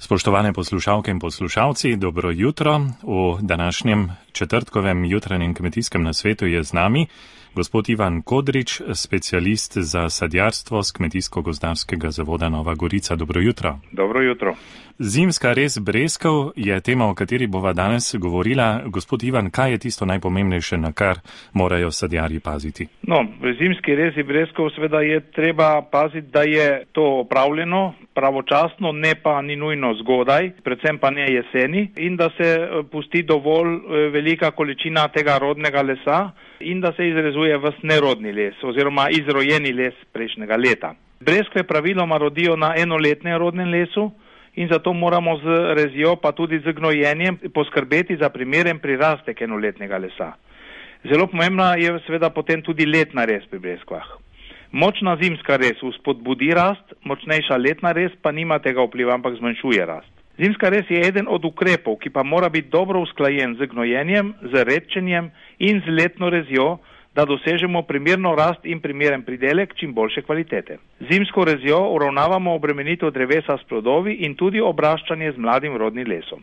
Spoštovane poslušalke in poslušalci, dobro jutro. V današnjem četrtkovem jutranjem kmetijskem nasvetu je z nami gospod Ivan Kodrič, specialist za sadjarstvo z Kmetijsko-gozdarskega zavoda Nova Gorica. Dobro jutro. Dobro jutro. Zimska rez breskov je tema, o kateri bova danes govorila. Gospod Ivan, kaj je tisto najpomembnejše, na kar morajo sadjarji paziti? Pri zimski rezi breskov seveda je treba paziti, da je to opravljeno pravočasno, ne pa ni nujno zgodaj, predvsem pa ne jeseni, in da se pusti dovolj velika količina tega rodnega lesa in da se izrezuje ves nerodni les oziroma izrojeni les prejšnjega leta. Breskve praviloma rodijo na enoletnem rodnem lesu in zato moramo z rezjo pa tudi z gnojenjem poskrbeti za primeren prirastek enoletnega lesa. Zelo pomembna je seveda potem tudi letna rez pri breskvah. Močna zimska rez vzpodbudi rast, močnejša letna rez pa nima tega vpliva, ampak zmanjšuje rast. Zimska rez je eden od ukrepov, ki pa mora biti dobro usklajen z gnojenjem, z redčenjem in z letno rezjo, da dosežemo primerno rast in primeren pridelek čim boljše kvalitete. Zimsko rezjo uravnavamo obremenitev drevesa s plodovi in tudi obraščanje z mladim rodnim lesom.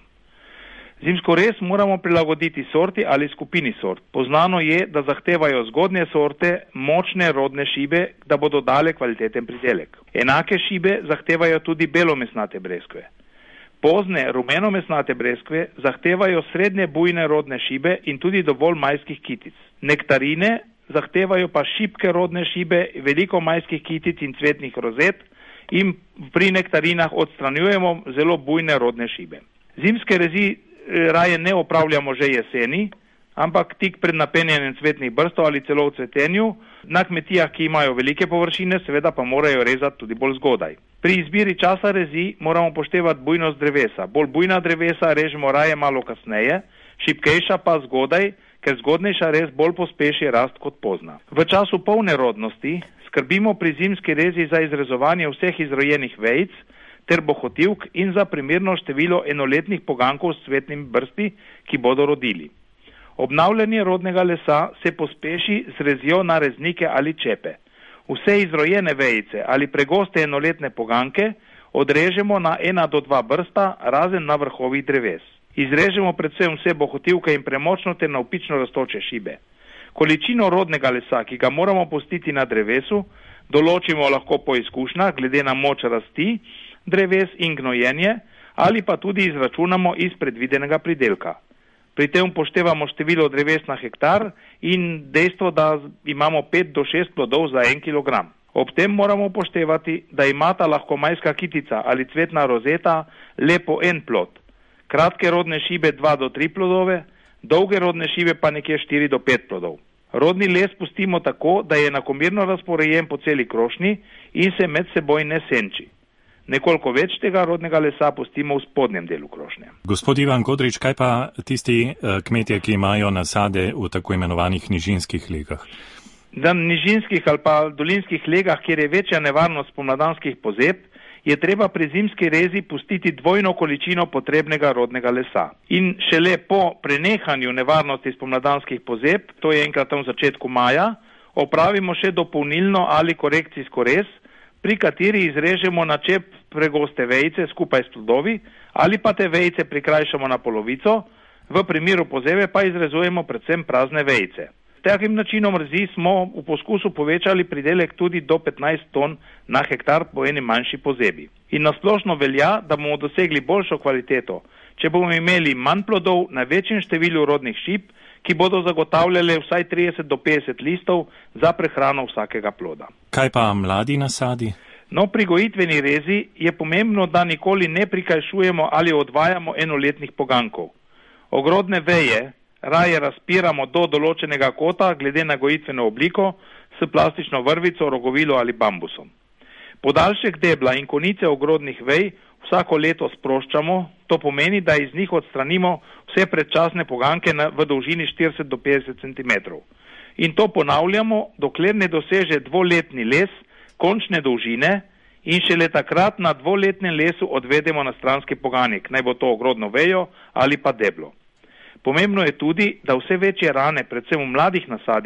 Zimsko rez moramo prilagoditi sorti ali skupini sort. Poznano je, da zahtevajo zgodnje sorte močne rodne šibe, da bodo dale kvaliteten pridelek. Enake šibe zahtevajo tudi belomesnate breskve. Pozne rumenomesnate breskve zahtevajo srednje bujne rodne šibe in tudi dovolj majskih kitic. Nektarine zahtevajo pa šibke rodne šibe, veliko majskih kitic in cvetnih rozet in pri nektarinah odstranjujemo zelo bujne rodne šibe. Zimske rezi raje ne opravljamo že jeseni, ampak tik pred napenjanjem cvetnih brstov ali celo v cvetenju. Na kmetijah, ki imajo velike površine, seveda pa morajo rezati tudi bolj zgodaj. Pri izbiri časa rezi moramo poštevati bujnost drevesa. Bolj bujna drevesa režemo raje malo kasneje, šibkejša pa zgodaj, ker zgodnejša rez bolj pospeši rast kot pozna. V času polne rodnosti skrbimo pri zimski rezi za izrezovanje vseh izrojenih vejic ter bohotivk in za primerno število enoletnih pogankov s cvetnimi brsti, ki bodo rodili. Obnavljanje rodnega lesa se pospeši z rezjo na reznike ali čepe. Vse izrojene vejice ali pregoste enoletne poganke odrežemo na 1 do 2 brsta, razen na vrhovih dreves. Izrežemo predvsem vse bohotivke in premočno ter navpično rastoče šibe. Količino rodnega lesa, ki ga moramo pustiti na drevesu, določimo lahko po izkušnjah glede na moč rasti dreves in gnojenje ali pa tudi izračunamo iz predvidenega pridelka. Pri tem upoštevamo število dreves na hektar in dejstvo, da imamo 5 do 6 plodov za 1 kilogram. Ob tem moramo upoštevati, da imata lahko majska kitica ali cvetna rozeta le po 1 plod, kratke rodne šibe 2 do 3 plodove, dolge rodne šibe pa nekje 4 do 5 plodov. Rodni les pustimo tako, da je enakomerno razporejen po celi krošnji in se med seboj ne senči. Nekoliko več tega rodnega lesa pustimo v spodnjem delu krošnje. Gospod Ivan Kodrič, kaj pa tisti kmetje, ki imajo nasade v tako imenovanih nižinskih legah? Na nižinskih ali pa dolinskih legah, kjer je večja nevarnost spomladanskih pozeb, je treba pri zimski rezi pustiti dvojno količino potrebnega rodnega lesa. In šele po prenehanju nevarnosti spomladanskih pozeb, to je enkrat v začetku maja, opravimo še dopolnilno ali korekcijsko rez, pri kateri izrežemo na čep pregoste vejice skupaj s plodovi ali pa te vejice prikrajšamo na polovico, v primeru pozebe pa izrezujemo predvsem prazne vejice. S takim načinom rezi smo v poskusu povečali pridelek tudi do 15 ton na hektar po eni manjši pozebi. In nasplošno velja, da bomo dosegli boljšo kvaliteto, če bomo imeli manj plodov na večjem številu rodnih šib, ki bodo zagotavljale vsaj 30 do 50 listov za prehrano vsakega ploda. Kaj pa mladi nasadi? Pri gojitveni rezi je pomembno, da nikoli ne prikajšujemo ali odvajamo enoletnih pogankov. Ogrodne veje raje razpiramo do določenega kota glede na gojitveno obliko s plastično vrvico, rogovilo ali bambusom. Podaljšek debla in konice ogrodnih vej vsako leto sproščamo, to pomeni, da iz njih odstranimo vse predčasne poganke v dolžini 40 do 50 cm. In to ponavljamo, dokler ne doseže dvoletni les končne dolžine in šele takrat na dvoletnem lesu odvedemo na stranski poganek, naj bo to ogrodno vejo ali pa deblo. Pomembno je tudi, da vse večje rane, predvsem v mladih nasadih,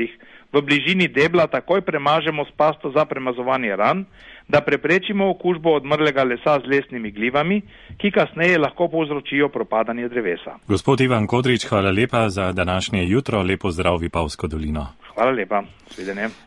v bližini debla takoj premažemo s pasto za premazovanje ran, da preprečimo okužbo odmrlega lesa z lesnimi glivami, ki kasneje lahko povzročijo propadanje drevesa. Gospod Ivan Kodrič, hvala lepa za današnje jutro. Lepo zdrav Vipavsko dolino. Hvala lepa. Svidenje.